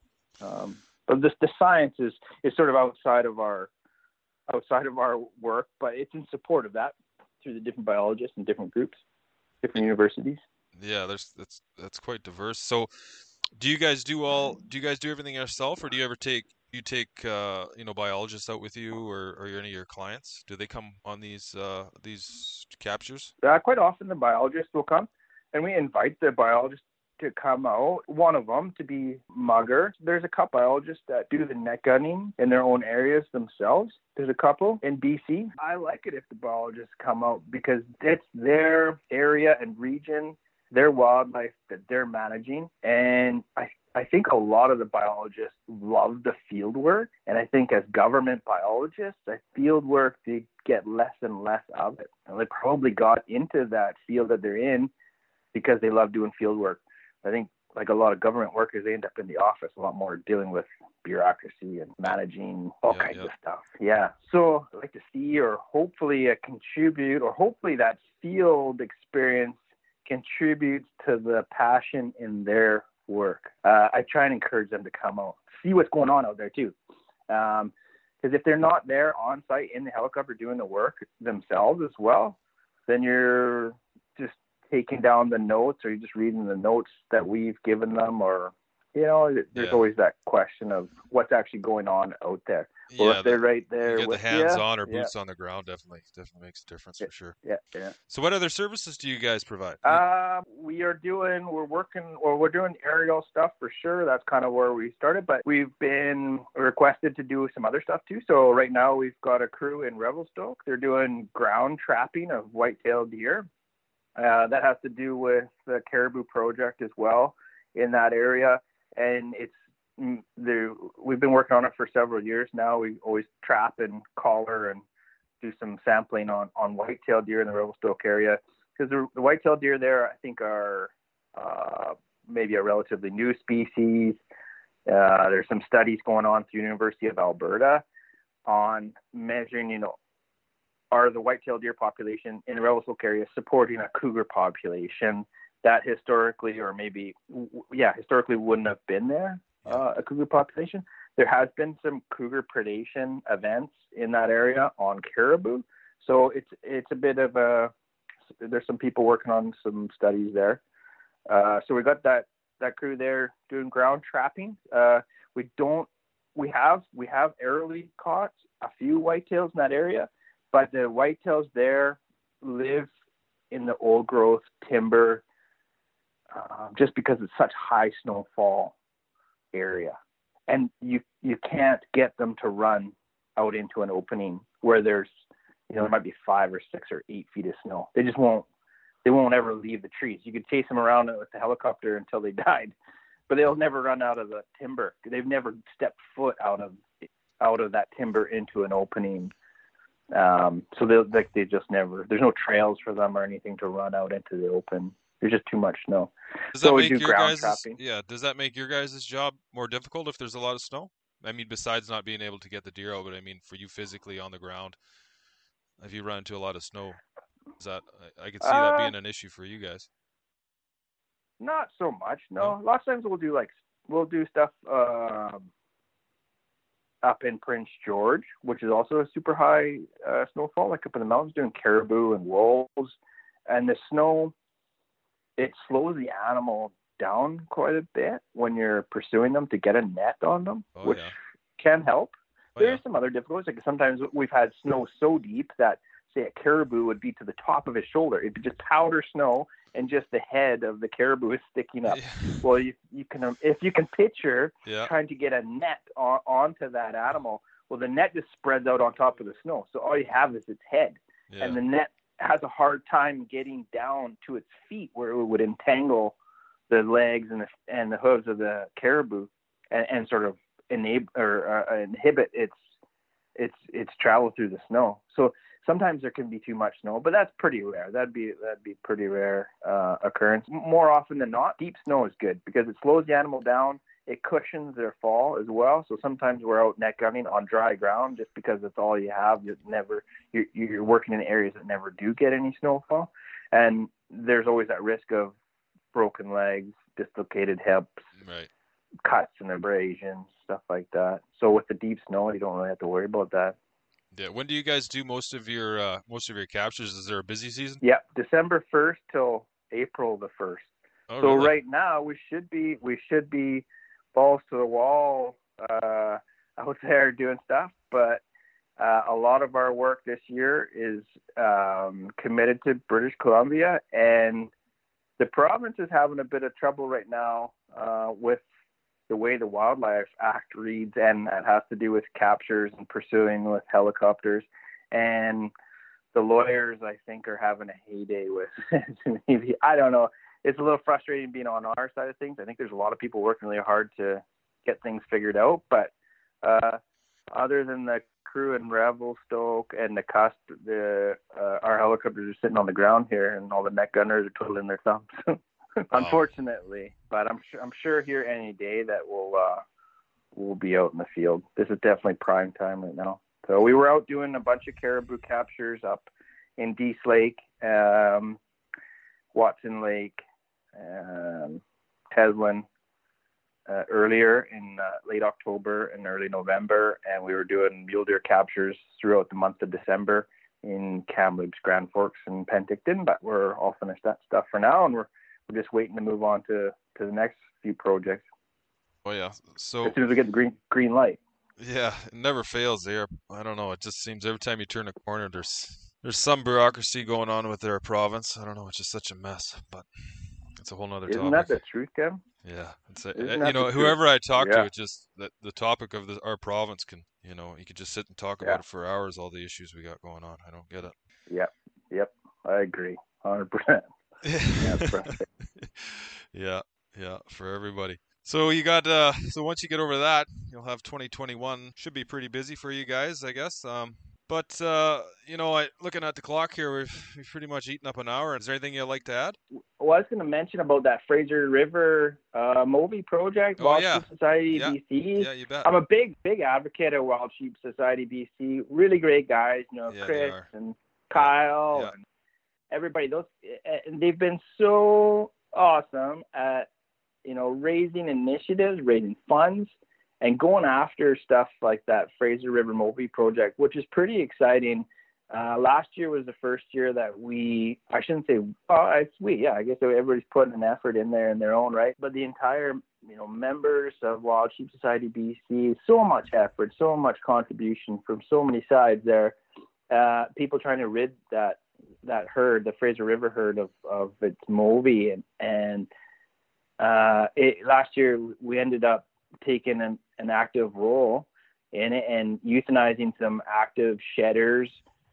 Um, but this, the science is, is sort of outside of our outside of our work, but it's in support of that through the different biologists and different groups, different universities. Yeah, there's that's that's quite diverse. So, do you guys do all? Do you guys do everything yourself, or do you ever take you take uh, you know biologists out with you, or or any of your clients? Do they come on these uh, these captures? Uh, quite often, the biologists will come, and we invite the biologist to come out. One of them to be Mugger. There's a couple biologists that do the net gunning in their own areas themselves. There's a couple in B C. I like it if the biologists come out because it's their area and region, their wildlife that they're managing. And I, I think a lot of the biologists love the field work. And I think as government biologists, the field work, they get less and less of it. And they probably got into that field that they're in because they love doing field work. I think like a lot of government workers, they end up in the office a lot more dealing with bureaucracy and managing all Yeah, kinds yeah. of stuff. Yeah. So I'd like to see or hopefully uh, contribute or hopefully that field experience contributes to the passion in their work. Uh, I try and encourage them to come out, see what's going on out there too. Um, because if they're not there on site in the helicopter doing the work themselves as well, then you're just taking down the notes or you're just reading the notes that we've given them, or, you know, there's Yeah. always that question of what's actually going on out there. Well, Yeah, if they're the, right you there get the with hands you, on or yeah, boots on the ground. Definitely, definitely makes a difference for sure. yeah, yeah. So, what other services do you guys provide? Uh, we are doing, we're working, or we're doing aerial stuff for sure. That's kind of where we started, but we've been requested to do some other stuff too. So right now we've got a crew in Revelstoke. They're doing ground trapping of white-tailed deer. Uh, that has to do with the Caribou Project as well in that area. And it's, mm, there, we've been working on it for several years now. We always trap and collar and do some sampling on, on white-tailed deer in the Revelstoke area. Because the, the white-tailed deer there, I think, are uh, maybe a relatively new species. Uh, there's some studies going on through the University of Alberta on measuring, you know, are the white-tailed deer population in the Revelstoke area supporting a cougar population that historically, or maybe, yeah, historically wouldn't have been there, uh, a cougar population. There has been some cougar predation events in that area on caribou. So it's it's a bit of a, there's some people working on some studies there. Uh, so we got that, that crew there doing ground trapping. Uh, we don't, we have, we have aerially caught a few whitetails in that area, but the whitetails there live in the old growth timber uh, just because it's such high snowfall area. And you you can't get them to run out into an opening where there's, you know, there might be five or six or eight feet of snow. They just won't, they won't ever leave the trees. You could chase them around with the helicopter until they died, but they'll never run out of the timber. They've never stepped foot out of out of that timber into an opening. Um, so they like they just never. There's no trails for them or anything to run out into the open. There's just too much snow. Does so that we make do your ground guys' trapping. yeah? Does that make your guys' job more difficult if there's a lot of snow? I mean, besides not being able to get the deer out, but I mean, for you physically on the ground, if you run into a lot of snow, is that I, I could see that Uh, being an issue for you guys. Not so much. No? No. Lots of times we'll do like we'll do stuff um, up in Prince George, which is also a super high uh, snowfall, like up in the mountains, doing caribou and wolves, and the snow, it slows the animal down quite a bit when you're pursuing them to get a net on them, Oh, which yeah. can help. Oh, There's yeah. some other difficulties. Like sometimes we've had snow so deep that, say, a caribou would be to the top of his shoulder. It'd be just powder snow, and just the head of the caribou is sticking up. Yeah. Well, you you can if you can picture Yeah. trying to get a net on, onto that animal. Well, the net just spreads out on top of the snow, so all you have is its head, Yeah. and the net has a hard time getting down to its feet where it would entangle the legs and the and the hooves of the caribou and, and sort of enable or uh, inhibit its its its travel through the snow. So sometimes there can be too much snow, but that's pretty rare. That'd be that'd be pretty rare uh, occurrence. More often than not, deep snow is good because it slows the animal down. It cushions their fall as well. So sometimes we're out net gunning on dry ground just because that's all you have. You never you're, you're working in areas that never do get any snowfall, and there's always that risk of broken legs, dislocated hips, Right. cuts and abrasions, stuff like that. So with the deep snow, you don't really have to worry about that. Yeah. When do you guys do most of your uh, most of your captures? Is there a busy season? Yeah, December first till April the first. Oh, so really? right now we should be we should be balls to the wall uh, out there doing stuff, but uh, a lot of our work this year is um, committed to British Columbia, and the province is having a bit of trouble right now uh, with the way the Wildlife Act reads, and that has to do with captures and pursuing with helicopters. And the lawyers, I think, are having a heyday with maybe, I don't know. It's a little frustrating being on our side of things. I think there's a lot of people working really hard to get things figured out. But uh, other than the crew and Revelstoke and the Cusp, the uh, our helicopters are sitting on the ground here, and all the net gunners are twiddling their thumbs. Unfortunately, but I'm sure I'm sure here any day that we'll uh, we'll be out in the field. This is definitely prime time right now. So we were out doing a bunch of caribou captures up in Dease Lake, um, Watson Lake, um, Teslin uh, earlier in uh, late October and early November, and we were doing mule deer captures throughout the month of December in Kamloops, Grand Forks, and Penticton. But we're all finished that stuff for now, and we're we're just waiting to move on to, to the next few projects. Oh yeah. So as soon as we get the green green light. Yeah, it never fails there. I don't know. It just seems every time you turn a corner, there's there's some bureaucracy going on with their province. I don't know. It's just such a mess. But it's a whole nother Isn't topic. that the truth, Kevin? Yeah, it's a, Isn't you that know, the whoever I talk Yeah. to, it's just that the topic of the, our province can, you know, you could just sit and talk Yeah. about it for hours. All the issues we got going on. I don't get it. Yep, yep, I agree, one hundred percent. Yeah, it's frustrating. yeah, yeah, for everybody. So you got uh so once you get over that, you'll have twenty twenty-one. Should be pretty busy for you guys, I guess. Um but uh you know, I looking at the clock here, we've we've pretty much eaten up an hour. Is there anything you'd like to add? Well, I was going to mention about that Fraser River uh, Moby project, Oh, Wild yeah. Sheep Society Yeah. B C. Yeah, you bet. I'm a big, big advocate of Wild Sheep Society B C. Really great guys, you know, Yeah, they Chris are. and Kyle Yeah. and everybody. Those and they've been so awesome at, you know, raising initiatives, raising funds, and going after stuff like that Fraser River Moby project, which is pretty exciting. Uh, last year was the first year that we, I shouldn't say, well, it's we, yeah, I guess everybody's putting an effort in there in their own right. But the entire, you know, members of Wild Sheep Society B C, so much effort, so much contribution from so many sides there. Uh, people trying to rid that that herd, the Fraser River herd, of, of its Moby. And, and uh, it, last year we ended up taking an, an active role in it and euthanizing some active shedders.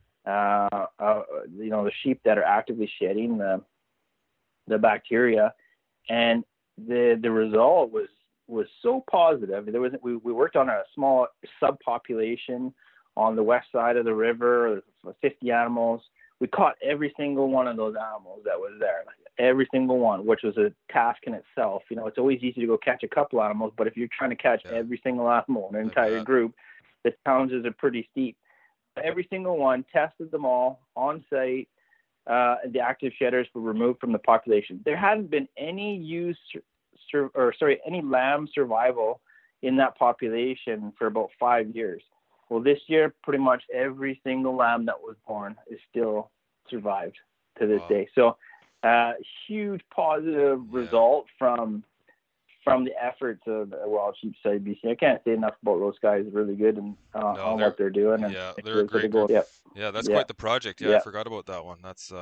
Uh, uh, you know, the sheep that are actively shedding the the bacteria, and the the result was was so positive. There was we, we worked on a small subpopulation on the west side of the river, fifty animals. We caught every single one of those animals that was there, every single one, which was a task in itself. You know, it's always easy to go catch a couple animals, but if you're trying to catch Yeah. every single animal in an I entire bet. group, the challenges are pretty steep. Every single one, tested them all on site. Uh, the active shedders were removed from the population. There hadn't been any use, sur- or sorry, any lamb survival in that population for about five years. Well, this year, pretty much every single lamb that was born is still survived to this Wow. day. So, uh, huge positive Yeah. result from from the efforts of uh, Wild Sheep Society B C. I can't say enough about those guys. Really good and uh, No, on they're- what they're doing. And yeah, it's they're a really great cool. group. Yep. Yeah, that's Yeah. quite the project. Yeah, I Yeah. forgot about that one. That's uh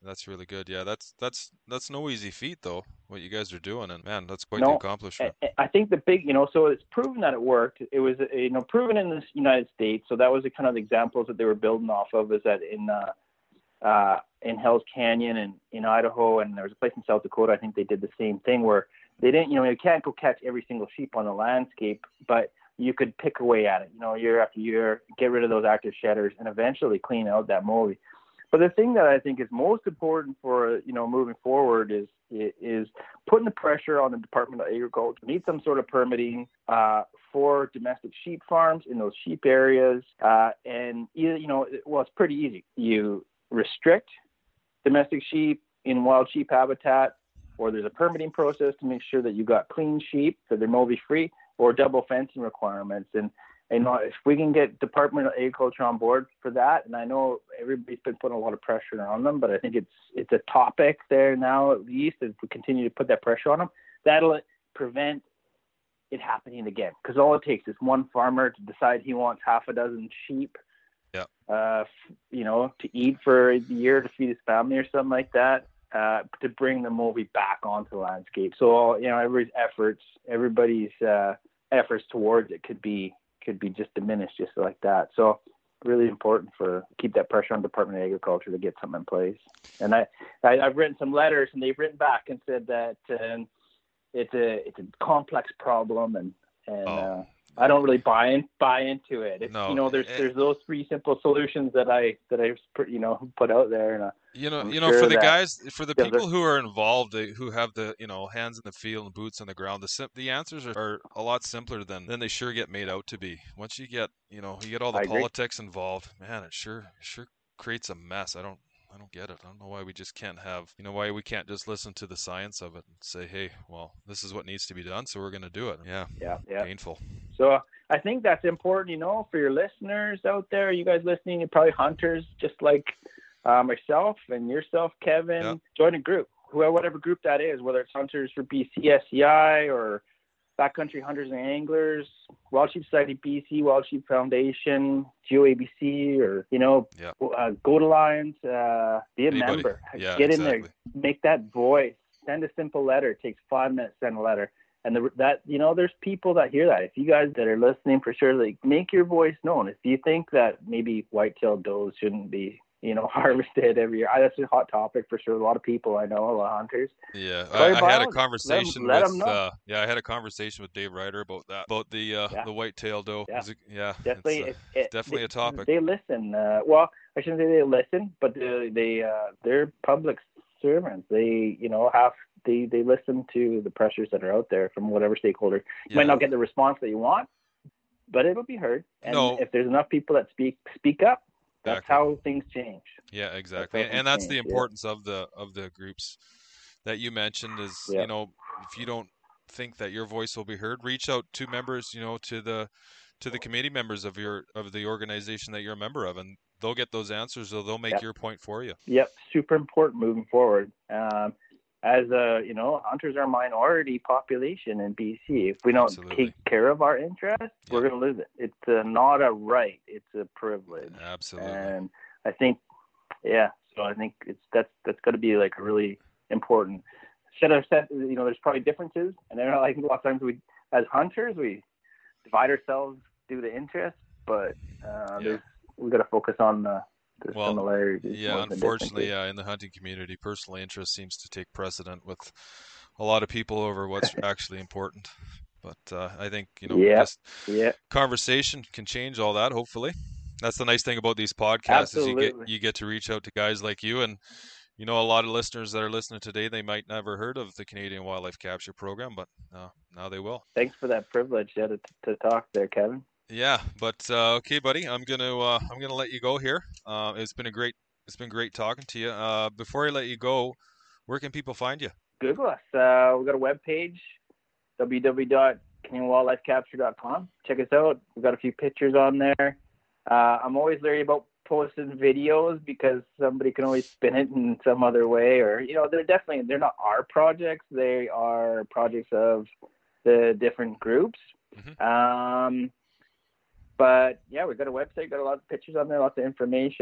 That's really good. Yeah, that's that's that's no easy feat though. What you guys are doing, and man, that's quite the No, accomplishment. I, I think the big, you know, so it's proven that it worked. It was, you know, proven in the United States. So that was the kind of the examples that they were building off of. Is that in uh, uh, in Hell's Canyon and in Idaho, and there was a place in South Dakota. I think they did the same thing where they didn't, you know, you can't go catch every single sheep on the landscape, but you could pick away at it, you know, year after year, get rid of those active shedders, and eventually clean out that moly. But the thing that I think is most important for, you know, moving forward is is putting the pressure on the Department of Agriculture. Need some sort of permitting uh, for domestic sheep farms in those sheep areas. Uh, and, either, you know, well, it's pretty easy. You restrict domestic sheep in wild sheep habitat, or there's a permitting process to make sure that you got clean sheep, that they're multi-free, or double fencing requirements. And, you know, if we can get Department of Agriculture on board for that, and I know everybody's been putting a lot of pressure on them, but I think it's it's a topic there now, at least, if we continue to put that pressure on them, that'll prevent it happening again. Because all it takes is one farmer to decide he wants half a dozen sheep, yeah, uh, you know, to eat for a year to feed his family or something like that, uh, to bring the movie back onto the landscape. So, you know, everybody's efforts, everybody's uh, efforts towards it could be could be just diminished just like that. So really important for keep that pressure on Department of Agriculture to get something in place. And I, I I've written some letters, and they've written back and said that um, it's a it's a complex problem, and and Oh. uh, I don't really buy in, buy into it. It's, No, you know, there's it- there's those three simple solutions that I that I you know put out there, and uh, You know, I'm you know, sure for the that- guys, for the yeah, people they're- who are involved, they, who have the, you know, hands in the field and boots on the ground, the sim- the answers are, are a lot simpler than than they sure get made out to be. Once you get, you know, you get all the I agree. politics involved, man, it sure it sure creates a mess. I don't I don't get it. I don't know why we just can't have, you know, why we can't just listen to the science of it and say, hey, well, this is what needs to be done, so we're going to do it. Yeah, yeah, yeah. painful. So I think that's important, you know, for your listeners out there. You guys listening, you're probably hunters, just like uh, myself and yourself, Kevin. Yeah. Join a group, whoever, whatever group that is, whether it's Hunters for B C S C I or Backcountry Hunters and Anglers, Wild Sheep Society B C, Wild Sheep Foundation, G O A B C, or, you know, Yeah. uh, Goat Alliance. Uh, be a Anybody. member. Yeah, Get in exactly. there. Make that voice. Send a simple letter. It takes five minutes to send a letter. And the, that, you know, there's people that hear that. If you guys that are listening, for sure, like, make your voice known. If you think that maybe white-tailed does shouldn't be, you know, harvested every year, that's a hot topic for sure. A lot of people I know, a lot of hunters. Yeah, Play I, I had a biology. conversation Let 'em- let 'em with know. uh, yeah, I had a conversation with Dave Ryder about that, about the uh, Yeah. the white-tailed doe. Yeah. Is it- yeah, Definitely, it's, uh, it, it, definitely they, a topic. They listen. Uh, well, I shouldn't say they listen, but they, they uh, they're public servants. They, you know, have they they listen to the pressures that are out there from whatever stakeholder. You Yeah. might not get the response that you want, but it'll be heard. And No. if there's enough people that speak speak up, that's Exactly. how things change. Yeah, exactly. how And, and that's things the change, yeah. importance of the of the groups that you mentioned is, Yeah. you know, if you don't think that your voice will be heard, reach out to members, you know, to the to the committee members of your of the organization that you're a member of, and they'll get those answers, or they'll make Yep. your point for you. Yep, super important moving forward. Um, as a, you know, hunters are a minority population in B C. If we don't Absolutely. take care of our interests, we're Yep. going to lose it. It's uh, not a right; it's a privilege. Absolutely. And I think, yeah. So I think it's that's that's got to be like a really important set of set. You know, there's probably differences, and then I think a lot of times we, as hunters, we divide ourselves due to interest, but uh, Yeah. there's we got to focus on the, the Well, similarities. Yeah, more than unfortunately, differences. yeah, in the hunting community, personal interest seems to take precedent with a lot of people over what's actually important. But uh, I think, you know, Yep. just Yeah. conversation can change all that, hopefully. That's the nice thing about these podcasts is you get Absolutely. you get to reach out to guys like you, and you know, a lot of listeners that are listening today, they might never heard of the Canadian Wildlife Capture Program, but uh, now they will. Thanks for that privilege yeah, to, to talk there, Kevin. Yeah, but uh, okay, buddy, I'm gonna uh, I'm gonna let you go here. Uh, it's been a great it's been great talking to you. Uh, before I let you go, where can people find you? Google us. Uh, we've got a webpage, w w w dot canadian wildlife capture dot com. Check us out. We've got a few pictures on there. Uh, I'm always leery about posting videos because somebody can always spin it in some other way, or, you know, they're definitely, they're not our projects. They are projects of the different groups. Mm-hmm. Um, but yeah, we've got a website, got a lot of pictures on there, lots of information.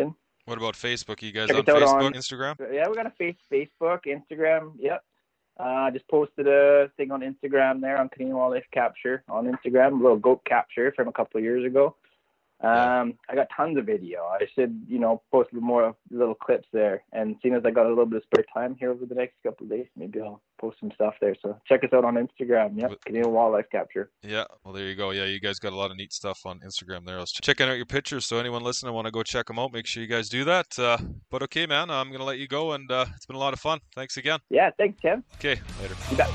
What about Facebook? You guys Check on us out Facebook, on- Instagram? Yeah, we got a face, Facebook, Instagram. Yep. Uh, just posted a thing on Instagram there on Canadian Wildlife Capture on Instagram, a little goat capture from a couple of years ago. Um, Yeah. I got tons of video. I should, you know, post more little clips there. And seeing as I got a little bit of spare time here over the next couple of days, maybe I'll post some stuff there. So check us out on Instagram. Yep, But- Canadian Wildlife Capture. Yeah, well, there you go. Yeah, you guys got a lot of neat stuff on Instagram there. I was checking out your pictures, so anyone listening want to go check them out, make sure you guys do that. Uh, but okay, man, I'm going to let you go, and uh, it's been a lot of fun. Thanks again. Yeah, thanks, Tim. Okay, later. You bet.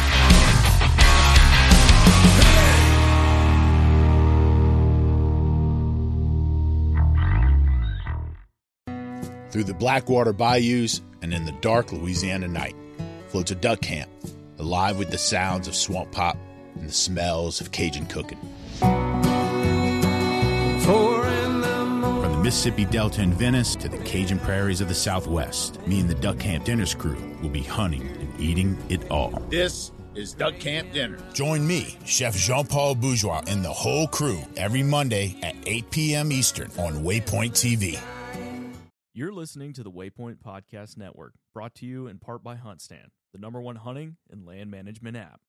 Through the Blackwater bayous and in the dark Louisiana night floats a duck camp, alive with the sounds of swamp pop and the smells of Cajun cooking. From the Mississippi Delta in Venice to the Cajun prairies of the Southwest, me and the Duck Camp Dinners crew will be hunting and eating it all. This is Duck Camp Dinner. Join me, Chef Jean-Paul Bourgeois, and the whole crew every Monday at eight p.m. Eastern on Waypoint T V. You're listening to the Waypoint Podcast Network, brought to you in part by HuntStand, the number one hunting and land management app.